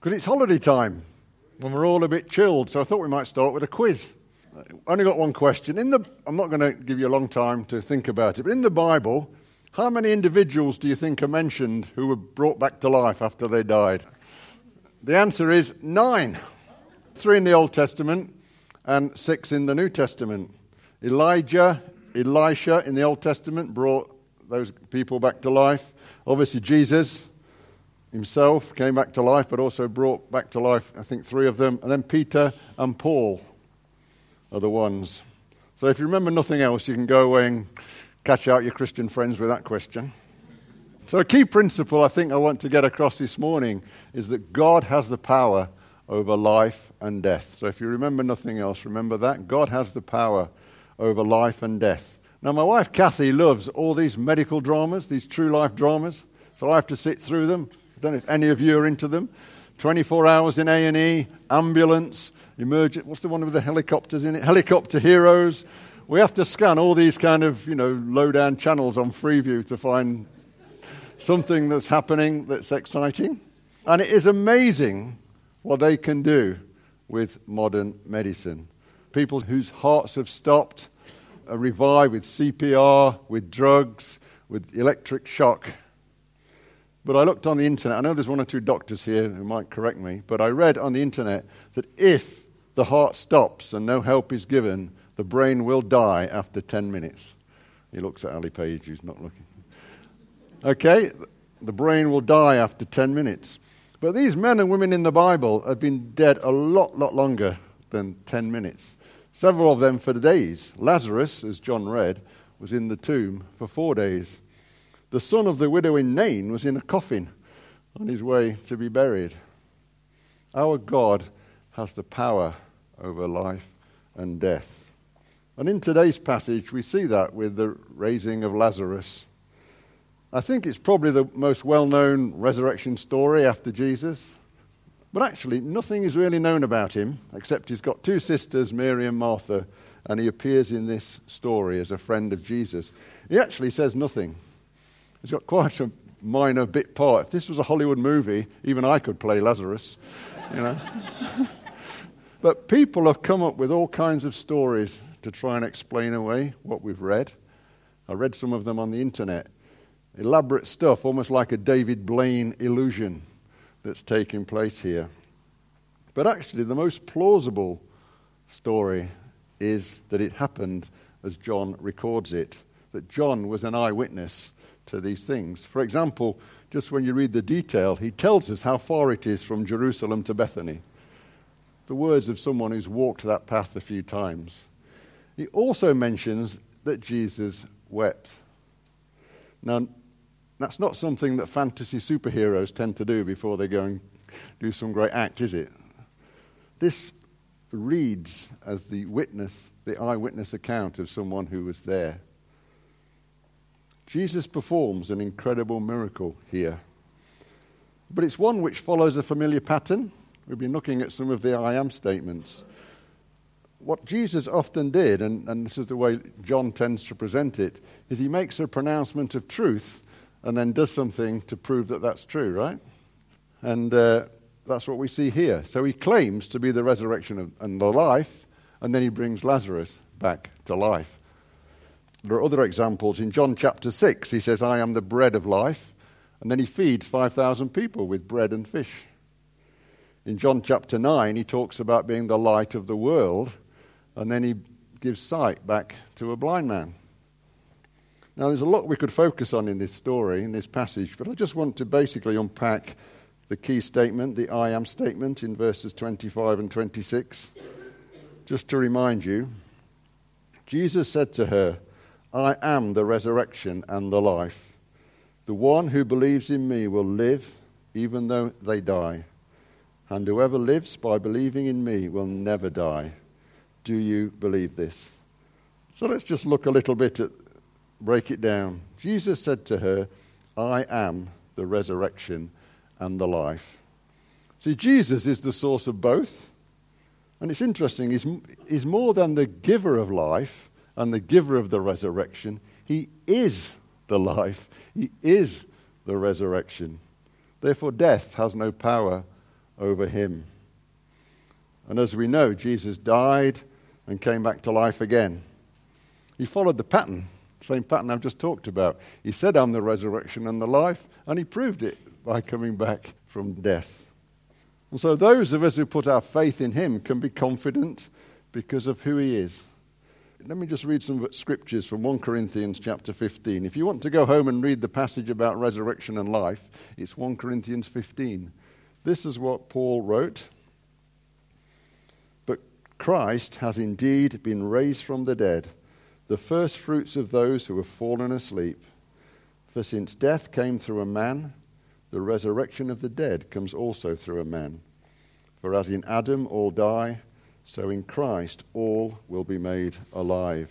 Because it's holiday time when we're all a bit chilled, so I thought we might start with a quiz. I only got one question. I'm not going to give you a long time to think about it, but in the Bible, how many individuals do you think are mentioned who were brought back to life after they died? The answer is 9. 3 in the Old Testament and 6 in the New Testament. Elijah, Elisha in the Old Testament brought those people back to life. Obviously Jesus himself came back to life, but also brought back to life, I think, 3 of them. And then Peter and Paul are the ones. So if you remember nothing else, you can go away and catch out your Christian friends with that question. So a key principle I think I want to get across this morning is that God has the power over life and death. So if you remember nothing else, remember that. God has the power over life and death. Now my wife Kathy loves all these medical dramas, these true life dramas, so I have to sit through them. I don't know if any of you are into them. 24 hours in A&E, ambulance, emergent, what's the one with the helicopters in it? Helicopter Heroes. We have to scan all these kind of, low-down channels on Freeview to find something that's happening that's exciting. And it is amazing what they can do with modern medicine. People whose hearts have stopped are revived with CPR, with drugs, with electric shock. But I looked on the internet. I know there's 1 or 2 doctors here who might correct me, but I read on the internet that if the heart stops and no help is given, the brain will die after 10 minutes. He looks at Ali Page, who's not looking. Okay, the brain will die after 10 minutes. But these men and women in the Bible have been dead a lot longer than 10 minutes. Several of them for days. Lazarus, as John read, was in the tomb for 4 days. The son of the widow in Nain was in a coffin on his way to be buried. Our God has the power over life and death. And in today's passage, we see that with the raising of Lazarus. I think it's probably the most well-known resurrection story after Jesus. But actually, nothing is really known about him, except he's got 2 sisters, Mary and Martha, and he appears in this story as a friend of Jesus. He actually says nothing. He's got quite a minor bit part. If this was a Hollywood movie, even I could play Lazarus, But people have come up with all kinds of stories to try and explain away what we've read. I read some of them on the internet. Elaborate stuff, almost like a David Blaine illusion that's taking place here. But actually, the most plausible story is that it happened as John records it, that John was an eyewitness to these things. For example, just when you read the detail, he tells us how far it is from Jerusalem to Bethany. The words of someone who's walked that path a few times. He also mentions that Jesus wept. Now, that's not something that fantasy superheroes tend to do before they go and do some great act, is it? This reads as the eyewitness account of someone who was there. Jesus performs an incredible miracle here. But it's one which follows a familiar pattern. We've been looking at some of the I am statements. What Jesus often did, and this is the way John tends to present it, is he makes a pronouncement of truth and then does something to prove that that's true, right? And that's what we see here. So he claims to be the resurrection and the life, and then he brings Lazarus back to life. There are other examples. In John chapter 6, he says, I am the bread of life, and then he feeds 5,000 people with bread and fish. In John chapter 9, he talks about being the light of the world, and then he gives sight back to a blind man. Now, there's a lot we could focus on in this story, in this passage, but I just want to basically unpack the key statement, the I am statement in verses 25 and 26. Just to remind you, Jesus said to her, I am the resurrection and the life. The one who believes in me will live even though they die. And whoever lives by believing in me will never die. Do you believe this? So let's just look a little bit at, break it down. Jesus said to her, I am the resurrection and the life. See, Jesus is the source of both. And it's interesting, he's more than the giver of life and the giver of the resurrection. He is the life. He is the resurrection. Therefore, death has no power over him. And as we know, Jesus died and came back to life again. He followed the pattern, same pattern I've just talked about. He said, I'm the resurrection and the life, and he proved it by coming back from death. And so those of us who put our faith in him can be confident because of who he is. Let me just read some scriptures from 1 Corinthians chapter 15. If you want to go home and read the passage about resurrection and life, it's 1 Corinthians 15. This is what Paul wrote. But Christ has indeed been raised from the dead, the first fruits of those who have fallen asleep. For since death came through a man, the resurrection of the dead comes also through a man. For as in Adam all die, so in Christ all will be made alive.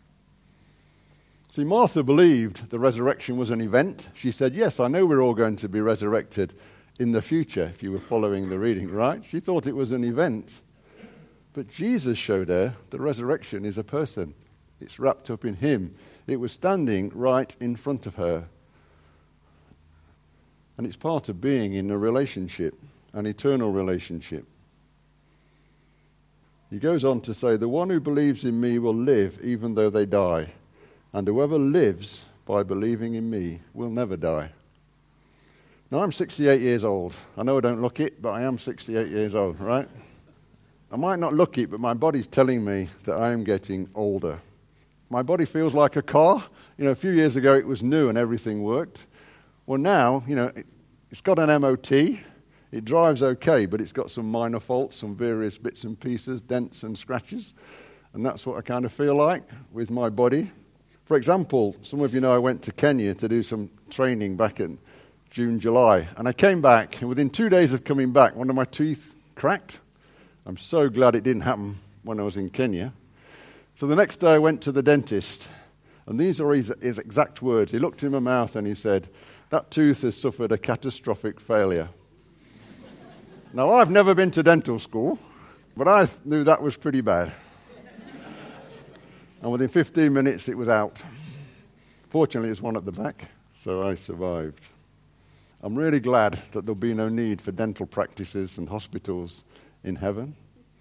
See, Martha believed the resurrection was an event. She said, yes, I know we're all going to be resurrected in the future, if you were following the reading, right? She thought it was an event. But Jesus showed her the resurrection is a person. It's wrapped up in him. It was standing right in front of her. And it's part of being in a relationship, an eternal relationship. He goes on to say, the one who believes in me will live even though they die. And whoever lives by believing in me will never die. Now, I'm 68 years old. I know I don't look it, but I am 68 years old, right? I might not look it, but my body's telling me that I am getting older. My body feels like a car. You know, a few years ago it was new and everything worked. Well, now, you know, it's got an MOT. It drives okay, but it's got some minor faults, some various bits and pieces, dents and scratches. And that's what I kind of feel like with my body. For example, some of you know I went to Kenya to do some training back in June, July. And I came back, and within 2 days of coming back, one of my teeth cracked. I'm so glad it didn't happen when I was in Kenya. So the next day I went to the dentist, and these are his exact words. He looked in my mouth and he said, that tooth has suffered a catastrophic failure. Now, I've never been to dental school, but I knew that was pretty bad. And within 15 minutes, it was out. Fortunately, there's one at the back, so I survived. I'm really glad that there'll be no need for dental practices and hospitals in heaven.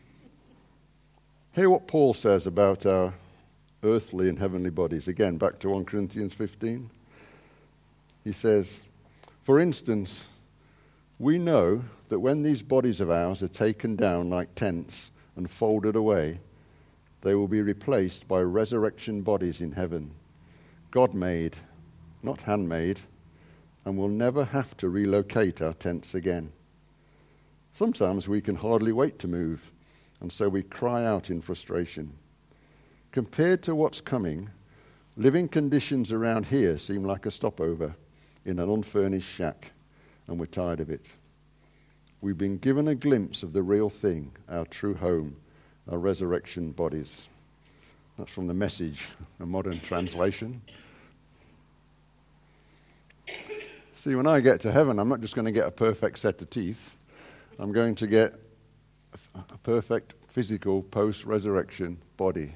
Hear what Paul says about our earthly and heavenly bodies. Again, back to 1 Corinthians 15. He says, for instance, we know that when these bodies of ours are taken down like tents and folded away, they will be replaced by resurrection bodies in heaven, God-made, not handmade, and will never have to relocate our tents again. Sometimes we can hardly wait to move, and so we cry out in frustration. Compared to what's coming, living conditions around here seem like a stopover in an unfurnished shack, and we're tired of it. We've been given a glimpse of the real thing, our true home, our resurrection bodies. That's from the Message, a modern translation. See, when I get to heaven, I'm not just going to get a perfect set of teeth. I'm going to get a perfect physical post-resurrection body.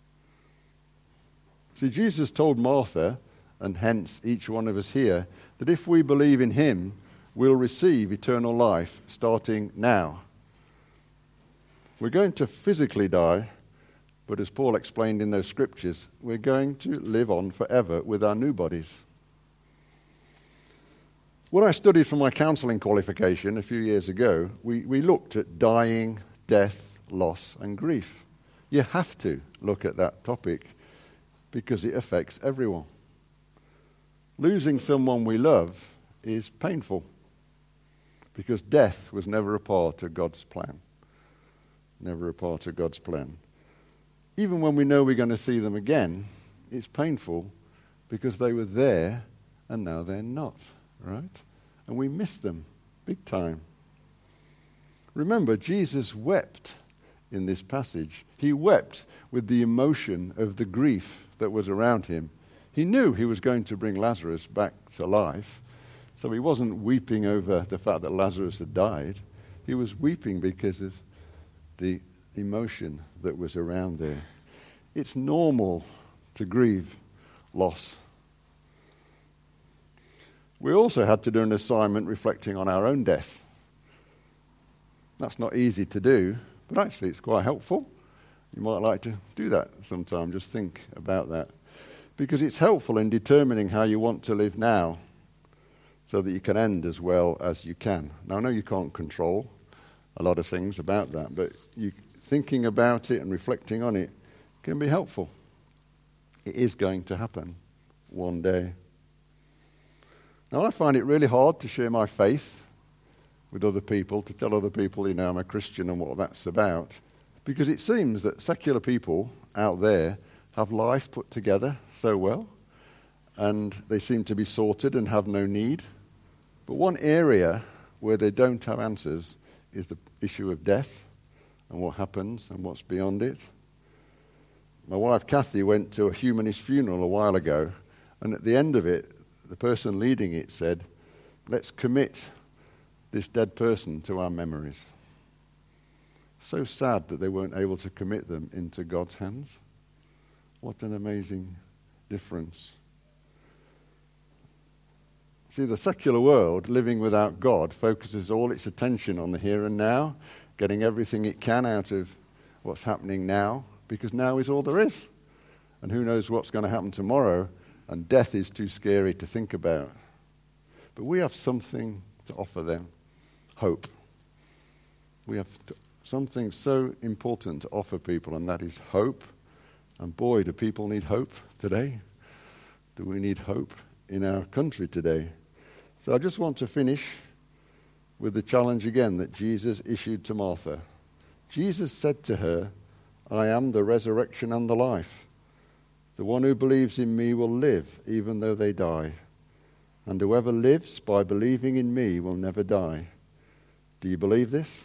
See, Jesus told Martha, and hence each one of us here, that if we believe in him, we'll receive eternal life starting now. We're going to physically die, but as Paul explained in those scriptures, we're going to live on forever with our new bodies. When I studied for my counselling qualification a few years ago, we looked at dying, death, loss, and grief. You have to look at that topic because it affects everyone. Losing someone we love is painful because death was never a part of God's plan. Never a part of God's plan. Even when we know we're going to see them again, it's painful because they were there and now they're not, right? And we miss them big time. Remember, Jesus wept in this passage. He wept with the emotion of the grief that was around him. He knew he was going to bring Lazarus back to life, so he wasn't weeping over the fact that Lazarus had died. He was weeping because of the emotion that was around there. It's normal to grieve loss. We also had to do an assignment reflecting on our own death. That's not easy to do, but actually it's quite helpful. You might like to do that sometime. Just think about that. Because it's helpful in determining how you want to live now so that you can end as well as you can. Now, I know you can't control a lot of things about that, but thinking about it and reflecting on it can be helpful. It is going to happen one day. Now, I find it really hard to share my faith with other people, to tell other people, I'm a Christian and what that's about, because it seems that secular people out there have life put together so well, and they seem to be sorted and have no need. But one area where they don't have answers is the issue of death and what happens and what's beyond it. My wife Kathy went to a humanist funeral a while ago, and at the end of it, the person leading it said, "Let's commit this dead person to our memories." So sad that they weren't able to commit them into God's hands. What an amazing difference. See, the secular world, living without God, focuses all its attention on the here and now, getting everything it can out of what's happening now, because now is all there is. And who knows what's going to happen tomorrow, and death is too scary to think about. But we have something to offer them, hope. We have something so important to offer people, and that is hope. And boy, do people need hope today. Do we need hope in our country today? So I just want to finish with the challenge again that Jesus issued to Martha. Jesus said to her, "I am the resurrection and the life. The one who believes in me will live even though they die. And whoever lives by believing in me will never die." Do you believe this?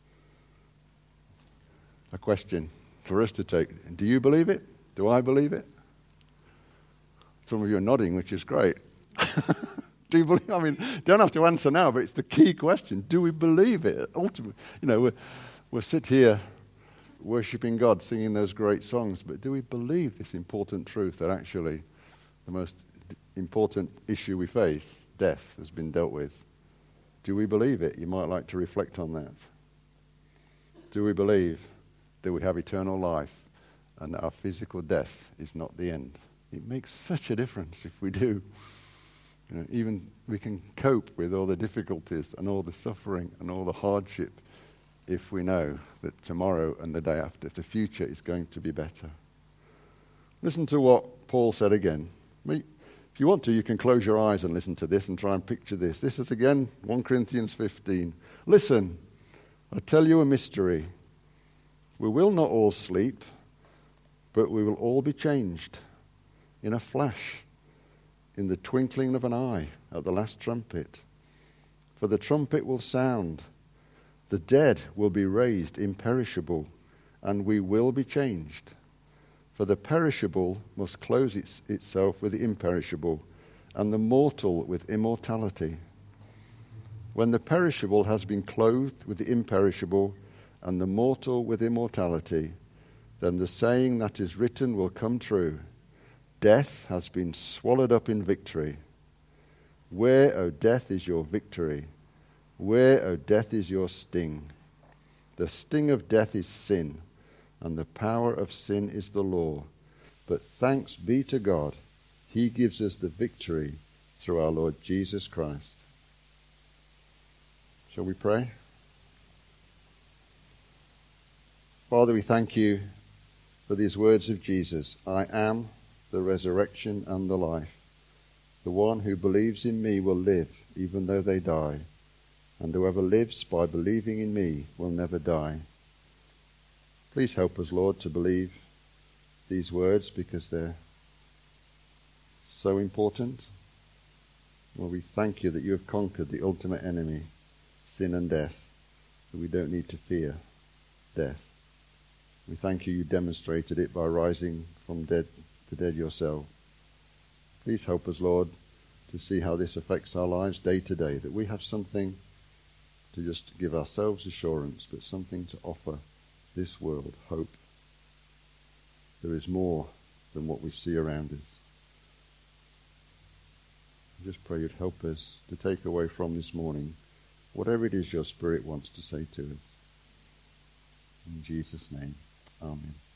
A question for us to take. Do you believe it? Do I believe it? Some of you are nodding, which is great. Do you believe? I mean, you don't have to answer now, but it's the key question. Do we believe it? Ultimately, we'll sit here worshipping God, singing those great songs, but do we believe this important truth that actually the most important issue we face, death, has been dealt with? Do we believe it? You might like to reflect on that. Do we believe that we have eternal life and that our physical death is not the end? It makes such a difference if we do. Even we can cope with all the difficulties and all the suffering and all the hardship if we know that tomorrow and the day after, the future is going to be better. Listen to what Paul said again. If you want to, you can close your eyes and listen to this and try and picture this. This is again 1 Corinthians 15. "Listen, I tell you a mystery. We will not all sleep, but we will all be changed in a flash, in the twinkling of an eye, at the last trumpet. For the trumpet will sound, the dead will be raised imperishable, and we will be changed. For the perishable must clothe itself with the imperishable, and the mortal with immortality. When the perishable has been clothed with the imperishable, and the mortal with immortality, then the saying that is written will come true. Death has been swallowed up in victory. Where, O death, is your victory? Where, O death, is your sting? The sting of death is sin, and the power of sin is the law. But thanks be to God, he gives us the victory through our Lord Jesus Christ." Shall we pray? Father, we thank you for these words of Jesus. "I am the resurrection and the life. The one who believes in me will live even though they die. And whoever lives by believing in me will never die." Please help us, Lord, to believe these words because they're so important. Lord, we thank you that you have conquered the ultimate enemy, sin and death, that we don't need to fear death. We thank you demonstrated it by rising from the dead yourself. Please help us, Lord, to see how this affects our lives day to day, that we have something to just give ourselves assurance, but something to offer this world, hope. There is more than what we see around us. I just pray you'd help us to take away from this morning whatever it is your Spirit wants to say to us. Jesus' name, amen.